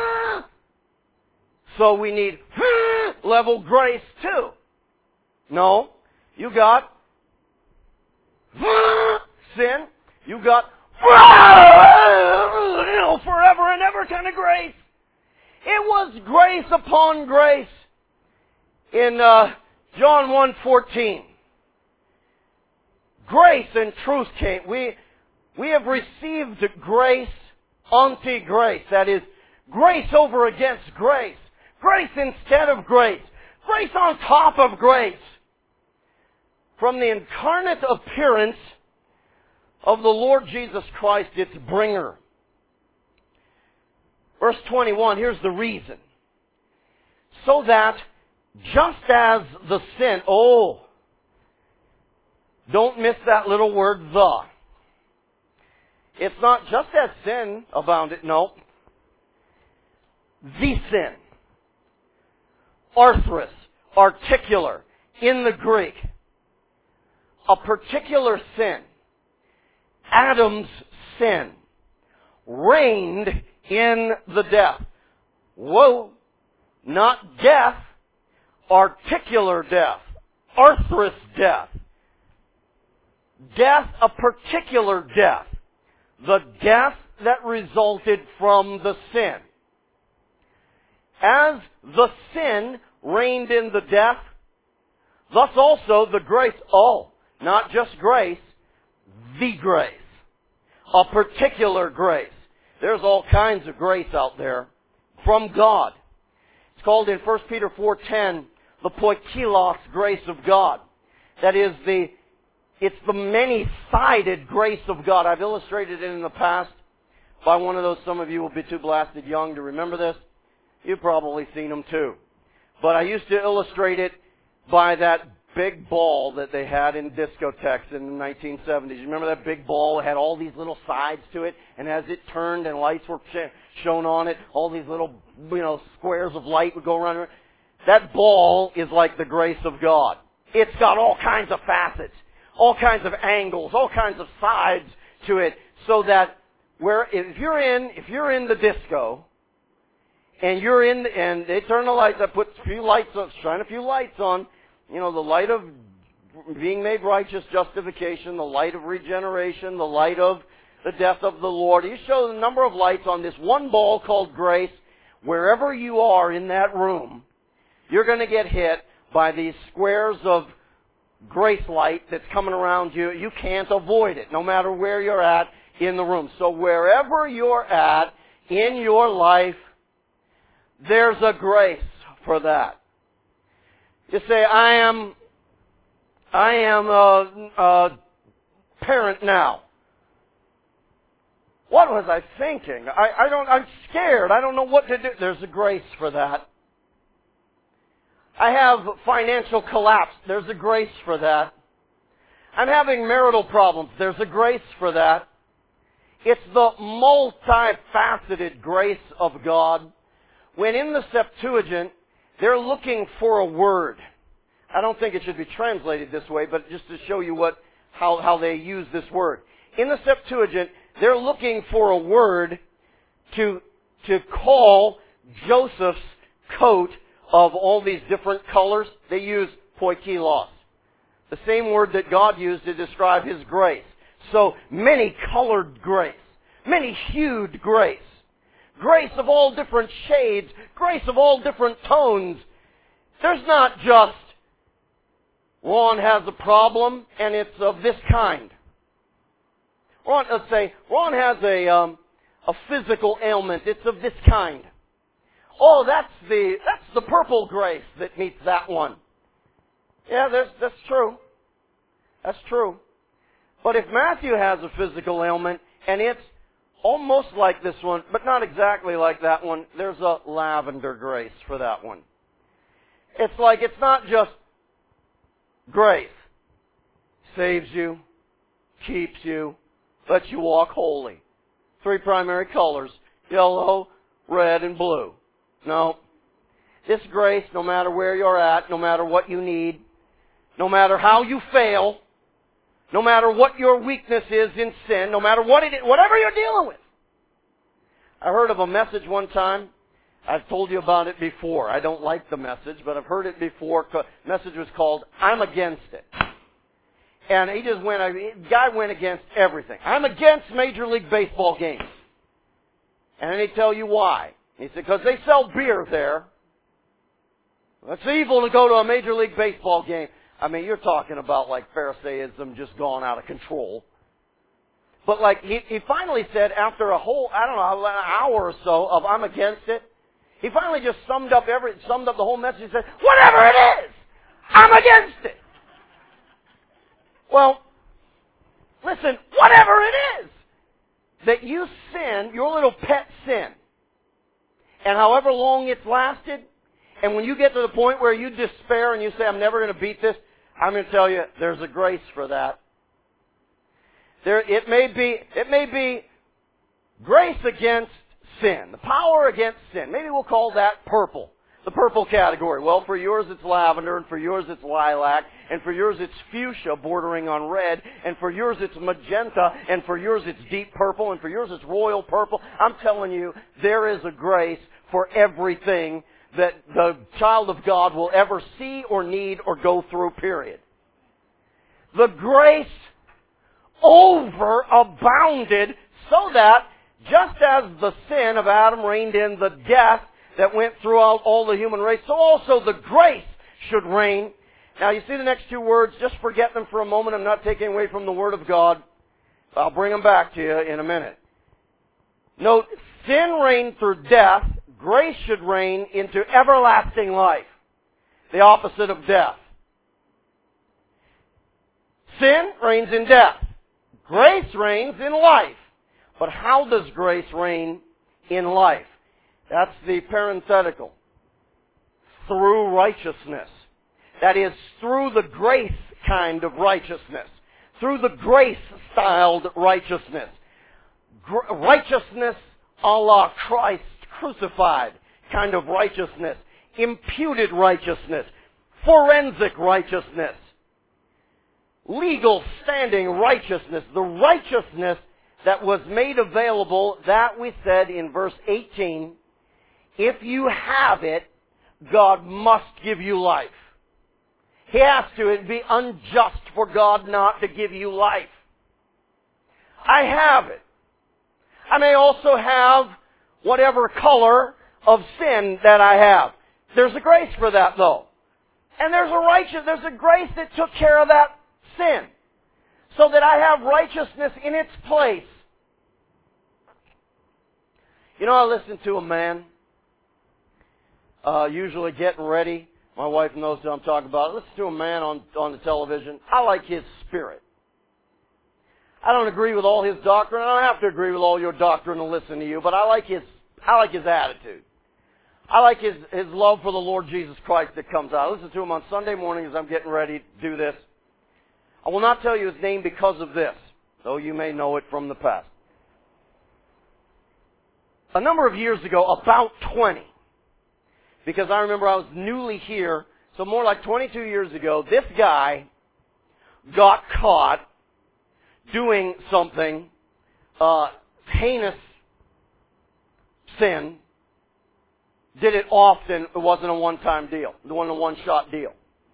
so we need level grace too. No. You got sin. You got you know, forever and ever kind of grace. It was grace upon grace. In uh, John one fourteen, grace and truth came. We we have received grace unto grace. That is, grace over against grace. Grace instead of grace. Grace on top of grace. From the incarnate appearance of the Lord Jesus Christ, its bringer. Verse twenty-one, here's the reason. So that just as the sin, oh, don't miss that little word, the. It's not just as sin abounded, no. The sin. Arthros, articular, in the Greek. A particular sin. Adam's sin reigned in the death. Whoa, not death, articular death, arthrous death. Death, a particular death. The death that resulted from the sin. As the sin reigned in the death, thus also the grace, oh, not just grace, the grace. A particular grace. There's all kinds of grace out there from God. It's called in First Peter four ten, the poikilos grace of God. That is the, it's the many-sided grace of God. I've illustrated it in the past by one of those. Some of you will be too blasted young to remember this. You've probably seen them too. But I used to illustrate it by that big ball that they had in discotheques in the nineteen seventies. You remember that big ball? It had all these little sides to it, and as it turned and lights were shown on it, all these little, you know, squares of light would go around it. That ball is like the grace of God. It's got all kinds of facets, all kinds of angles, all kinds of sides to it, so that where if you're in if you're in the disco, and you're in, and they turn the lights up, put a few lights on, shine a few lights on, you know, the light of being made righteous, justification, the light of regeneration, the light of the death of the Lord. You show the number of lights on this one ball called grace. Wherever you are in that room, you're going to get hit by these squares of grace light that's coming around you. You can't avoid it, no matter where you're at in the room. So wherever you're at in your life, there's a grace for that. You say, I am, I am a, a parent now. What was I thinking? I, I don't, I'm scared. I don't know what to do. There's a grace for that. I have financial collapse. There's a grace for that. I'm having marital problems. There's a grace for that. It's the multifaceted grace of God. When in the Septuagint, they're looking for a word. I don't think it should be translated this way, but just to show you what, how, how they use this word. In the Septuagint, they're looking for a word to, to call Joseph's coat of all these different colors. They use poikilos, the same word that God used to describe His grace. So, many colored grace, many hued grace. Grace of all different shades, grace of all different tones. There's not just, Ron has a problem and it's of this kind. Ron, let's say, Ron has a, um, a physical ailment, it's of this kind. Oh, that's the, that's the purple grace that meets that one. Yeah, that's, that's true. That's true. But if Matthew has a physical ailment and it's almost like this one, but not exactly like that one, there's a lavender grace for that one. It's like, it's not just grace. Saves you, keeps you, lets you walk holy. Three primary colors, yellow, red, and blue. No. This grace, no matter where you're at, no matter what you need, no matter how you fail, no matter what your weakness is in sin, no matter what it is, whatever you're dealing with. I heard of a message one time. I've told you about it before. I don't like the message, but I've heard it before. The message was called, I'm Against It. And he just went, the guy went against everything. I'm against Major League Baseball games. And then he'd tell you why. He said, because they sell beer there. It's evil to go to a Major League Baseball game. I mean, you're talking about like Pharisaism just gone out of control. But like, he, he finally said after a whole, I don't know, an hour or so of I'm against it, he finally just summed up every, summed up the whole message and said, whatever it is, I'm against it. Well, listen, whatever it is that you sin, your little pet sin, and however long it's lasted, and when you get to the point where you despair and you say, I'm never going to beat this, I'm going to tell you, there's a grace for that. There, it may be, it may be grace against sin, the power against sin. Maybe we'll call that purple, the purple category. Well, for yours it's lavender, and for yours it's lilac, and for yours it's fuchsia bordering on red, and for yours it's magenta, and for yours it's deep purple, and for yours it's royal purple. I'm telling you, there is a grace for everything that the child of God will ever see or need or go through, period. The grace overabounded so that just as the sin of Adam reigned in the death that went throughout all the human race, so also the grace should reign. Now you see the next two words, just forget them for a moment. I'm not taking away from the Word of God. I'll bring them back to you in a minute. Note, sin reigned through death. Grace should reign into everlasting life. The opposite of death. Sin reigns in death. Grace reigns in life. But how does grace reign in life? That's the parenthetical. Through righteousness. That is, through the grace kind of righteousness. Through the grace-styled righteousness. Gr- righteousness a la Christ crucified kind of righteousness. Imputed righteousness. Forensic righteousness. Legal standing righteousness. The righteousness that was made available, that we said in verse eighteen, if you have it, God must give you life. He has to. It'd be unjust for God not to give you life. I have it. I may also have whatever color of sin that I have. There's a grace for that, though. And there's a righteous, there's a grace that took care of that sin. So that I have righteousness in its place. You know, I listen to a man, uh, usually getting ready. My wife knows what I'm talking about. I listen to a man on, on the television. I like his spirit. I don't agree with all his doctrine. I don't have to agree with all your doctrine to listen to you, but I like his, I like his attitude. I like his, his love for the Lord Jesus Christ that comes out. I listen to him on Sunday morning as I'm getting ready to do this. I will not tell you his name because of this, though you may know it from the past. A number of years ago, about twenty, because I remember I was newly here, so more like twenty-two years ago, this guy got caught doing something, uh, heinous sin, did it often. It wasn't a one-time deal. It wasn't a one-shot deal.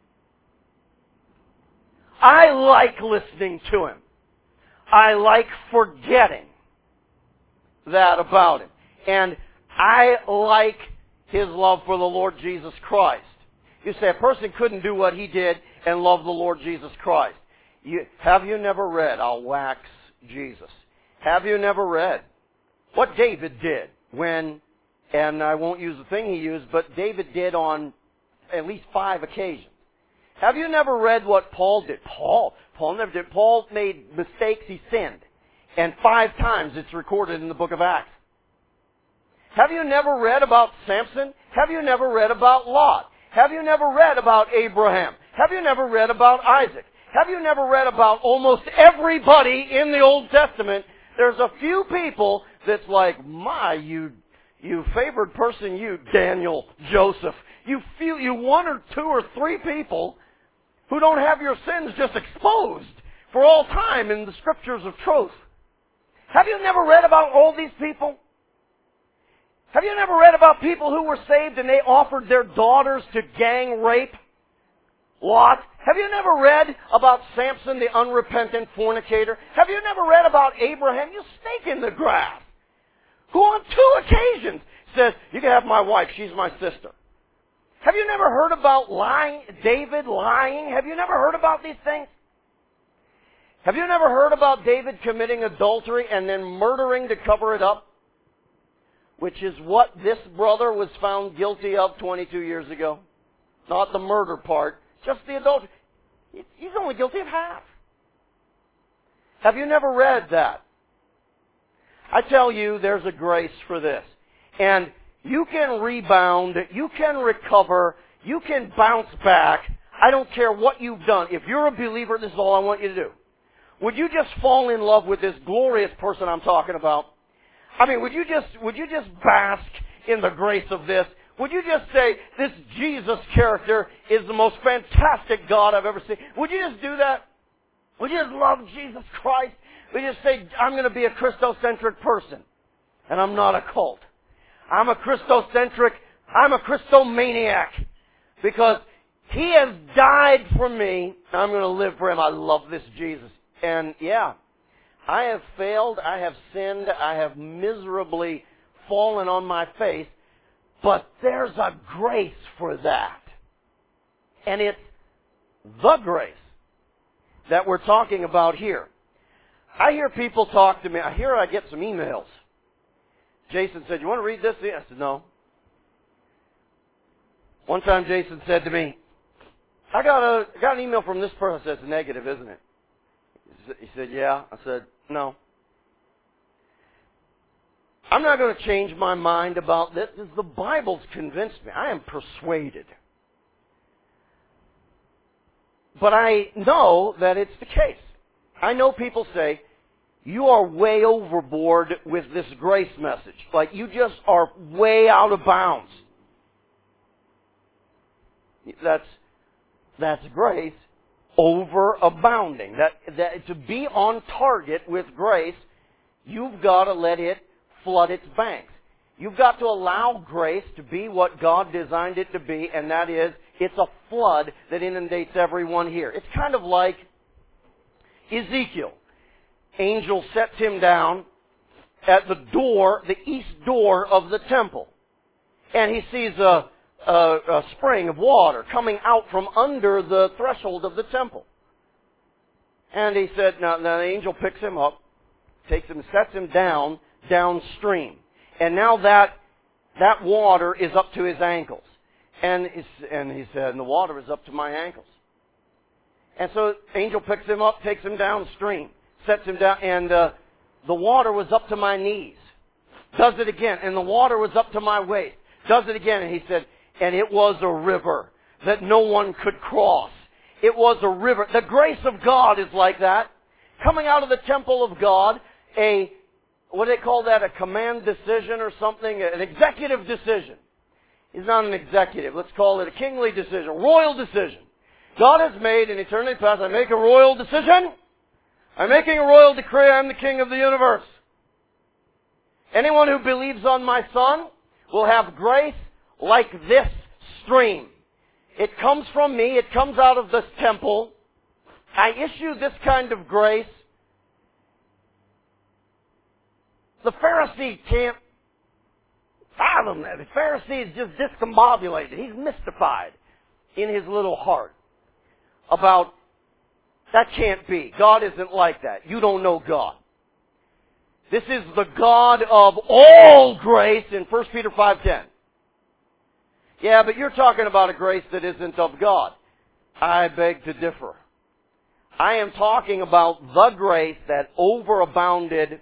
I like listening to him. I like forgetting that about him. And I like his love for the Lord Jesus Christ. You say a person couldn't do what he did and love the Lord Jesus Christ. You, have you never read, I'll wax Jesus. Have you never read what David did when, and I won't use the thing he used, but David did on at least five occasions. Have you never read what Paul did? Paul, Paul never did. Paul made mistakes, he sinned. And five times it's recorded in the book of Acts. Have you never read about Samson? Have you never read about Lot? Have you never read about Abraham? Have you never read about Isaac? Have you never read about almost everybody in the Old Testament? There's a few people that's like, my, you, you favored person, you, Daniel, Joseph. You feel, you one or two or three people who don't have your sins just exposed for all time in the scriptures of truth. Have you never read about all these people? Have you never read about people who were saved and they offered their daughters to gang rape? Lot. Have you never read about Samson, the unrepentant fornicator? Have you never read about Abraham, you snake in the grass, who on two occasions says, you can have my wife, she's my sister. Have you never heard about lying, David lying? Have you never heard about these things? Have you never heard about David committing adultery and then murdering to cover it up? Which is what this brother was found guilty of twenty-two years ago. Not the murder part, just the adultery. He's only guilty of half. Have you never read that? I tell you, there's a grace for this. And you can rebound, you can recover, you can bounce back. I don't care what you've done. If you're a believer, this is all I want you to do. Would you just fall in love with this glorious person I'm talking about? I mean, would you just, would you just bask in the grace of this? Would you just say, this Jesus character is the most fantastic God I've ever seen? Would you just do that? Would you just love Jesus Christ? Would you just say, I'm going to be a Christocentric person? And I'm not a cult. I'm a Christocentric, I'm a Christomaniac. Because He has died for me, and I'm going to live for Him. I love this Jesus. And yeah, I have failed, I have sinned, I have miserably fallen on my face, but there's a grace for that. And it's the grace that we're talking about here. I hear people talk to me, I hear I get some emails. Jason said, you want to read this? I said, no. One time Jason said to me, I got a got an email from this person that's negative, isn't it? He said, yeah. I said, no. I'm not going to change my mind about this. The Bible's convinced me. I am persuaded. But I know that it's the case. I know people say, you are way overboard with this grace message. Like, you just are way out of bounds. That's, that's grace overabounding. That, that, to be on target with grace, you've got to let it flood its banks. You've got to allow grace to be what God designed it to be, and that is, it's a flood that inundates everyone here. It's kind of like Ezekiel. Angel sets him down at the door, the east door of the temple. And he sees a, a, a spring of water coming out from under the threshold of the temple. And he said, now, now the angel picks him up, takes him, sets him down, downstream. And now that, that water is up to his ankles. And, and he said, and the water is up to my ankles. And so the angel picks him up, takes him downstream, sets him down, and uh, the water was up to my knees. Does it again, and the water was up to my waist. Does it again, and he said, and it was a river that no one could cross. It was a river. The grace of God is like that. Coming out of the temple of God, a, what do they call that, a command decision or something, an executive decision. It's not an executive. Let's call it a kingly decision, a royal decision. God has made in eternity past, I make a royal decision. I'm making a royal decree. I'm the king of the universe. Anyone who believes on my Son will have grace like this stream. It comes from me. It comes out of this temple. I issue this kind of grace. The Pharisee can't fathom that. The Pharisee is just discombobulated. He's mystified in his little heart about, that can't be. God isn't like that. You don't know God. This is the God of all grace in First Peter five ten. Yeah, but you're talking about a grace that isn't of God. I beg to differ. I am talking about the grace that overabounded.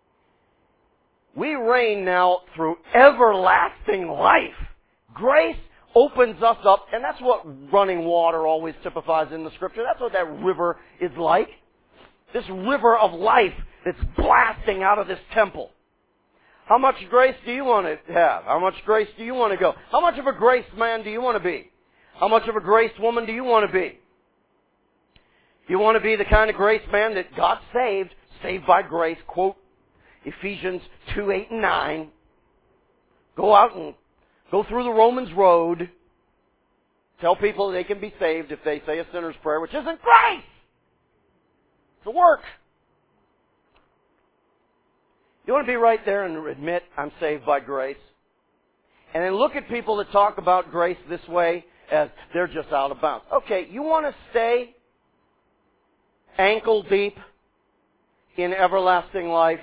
We reign now through everlasting life. Grace opens us up, and that's what running water always typifies in the Scripture. That's what that river is like. This river of life that's blasting out of this temple. How much grace do you want to have? How much grace do you want to go? How much of a grace man do you want to be? How much of a grace woman do you want to be? You want to be the kind of grace man that got saved, saved by grace, quote Ephesians two, eight, and nine. Go out and go through the Romans road. Tell people they can be saved if they say a sinner's prayer, which isn't grace. It's a work. You want to be right there and admit, I'm saved by grace. And then look at people that talk about grace this way as they're just out of bounds. Okay, you want to stay ankle deep in everlasting life?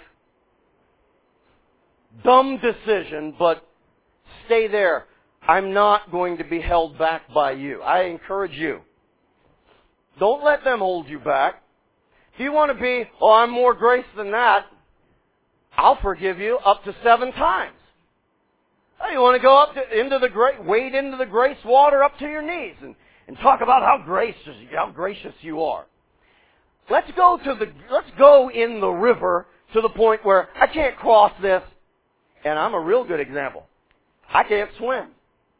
Dumb decision, but stay there. I'm not going to be held back by you. I encourage you. Don't let them hold you back. If you want to be, oh, I'm more grace than that, I'll forgive you up to seven times. Oh, you want to go up to, into the great, wade into the grace water up to your knees and, and talk about how gracious, how gracious you are. Let's go to the, let's go in the river to the point where I can't cross this. And I'm a real good example. I can't swim.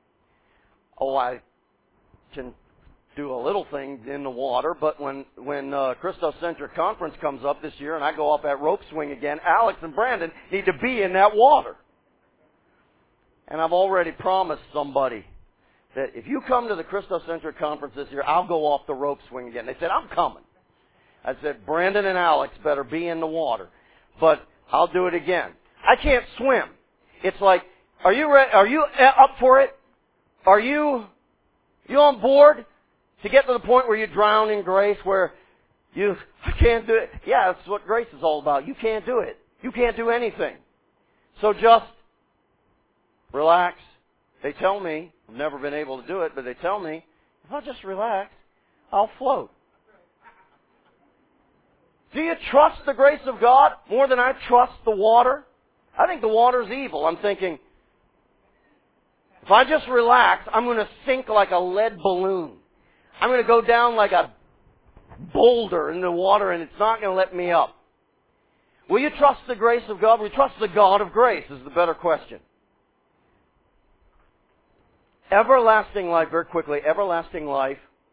oh, I can do a little thing in the water, but when when uh, Christocentric Conference comes up this year and I go up at rope swing again, Alex and Brandon need to be in that water. And I've already promised somebody that if you come to the Christocentric Conference this year, I'll go off the rope swing again. They said, I'm coming. I said, Brandon and Alex better be in the water. But I'll do it again. I can't swim. It's like, are you re- are you up for it? Are you you on board to get to the point where you drown in grace, where you, I can't do it? Yeah, that's what grace is all about. You can't do it. You can't do anything. So just relax. They tell me, I've never been able to do it, but they tell me, if I just relax, I'll float. Do you trust the grace of God more than I trust the water? I think the water's evil. I'm thinking, if I just relax, I'm going to sink like a lead balloon. I'm going to go down like a boulder in the water, and it's not going to let me up. Will you trust the grace of God? Will you trust the God of grace is the better question. Everlasting life, very quickly, everlasting life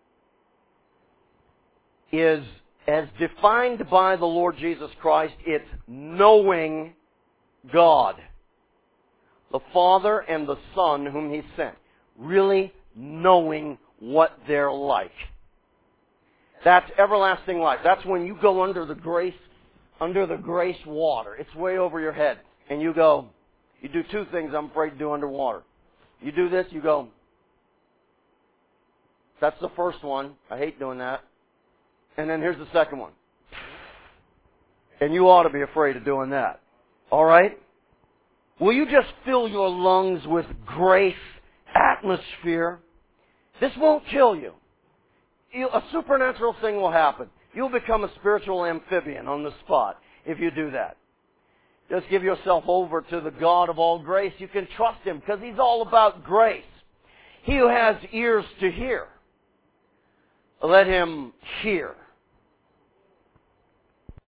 is, as defined by the Lord Jesus Christ, it's knowing God, the Father and the Son whom He sent. Really knowing what they're like. That's everlasting life. That's when you go under the grace, under the grace water. It's way over your head. And you go, you do two things I'm afraid to do underwater. You do this, you go, that's the first one. I hate doing that. And then here's the second one. And you ought to be afraid of doing that. All right? Will you just fill your lungs with grace atmosphere? This won't kill you. you. A supernatural thing will happen. You'll become a spiritual amphibian on the spot if you do that. Just give yourself over to the God of all grace. You can trust Him because He's all about grace. He who has ears to hear, let him hear.